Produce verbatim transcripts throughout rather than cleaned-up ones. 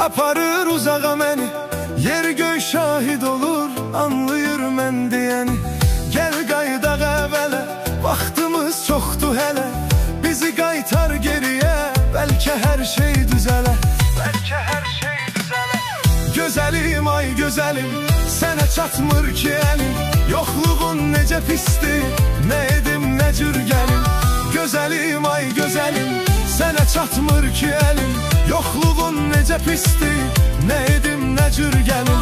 aparır uzağa məni. Yer göy şahid olur, anlayır mən deyəni. Gəl qaydaq əvvələ, vaxtımız çoxdur hələ. Bizi qaytar geriyə, bəlkə hər şey düzələ. Bəlkə hər şey düzələ. Gözəlim ay gözəlim, sənə çatmır ki əlim. Yoxluğun necə pisdir, nə edim nə cür gəlim. Gözəlim ay gözəlim, sənə çatmır ki əlim. Yoxluğun necə pisdir, nə edim nə cür gəlim.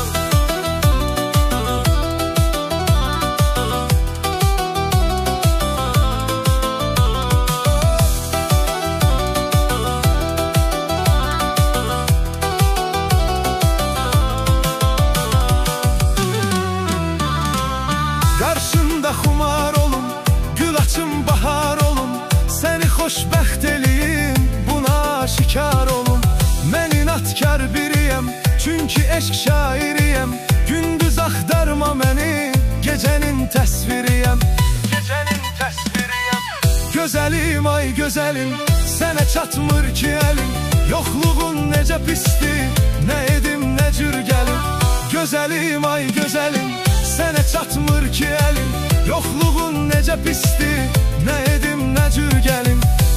Qarşında xumar olum, gül açım bahar olum. Səni xoşbəxt eləyim, buna şikar olum. Mən inatkar biriyəm, çünki eşq şairiyəm. Gündüz axtarma məni, gecənin təsviriyəm. Gecənin təsviriyəm. Gözəlim ay gözəlim, sənə çatmır ki əlim. Yoxluğun necə pisdir, nə edim nə cür gəlim. Gözəlim ay gözəlim, sənə çatmır ki əlim. Yoxluğun necə pisdir, nə edim nə cür gəlim.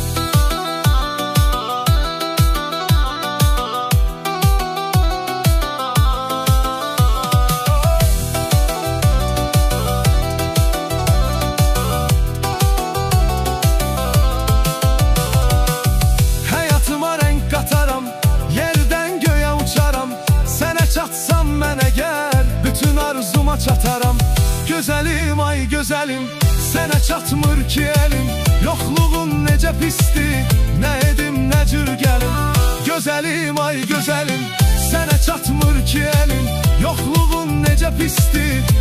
Həyatıma rəng qataram, yerdən göyə uçaram. Sənə çatsam mən əgər, bütün arzuma çataram. Gözəlim ay gözəlim, sənə çatmır ki əlim. Yoxluğun necə pisdir, nə edim nə cür gəlim. Gözəlim ay gözəlim, sənə çatmır ki əlim. Yoxluğun necə pisdir,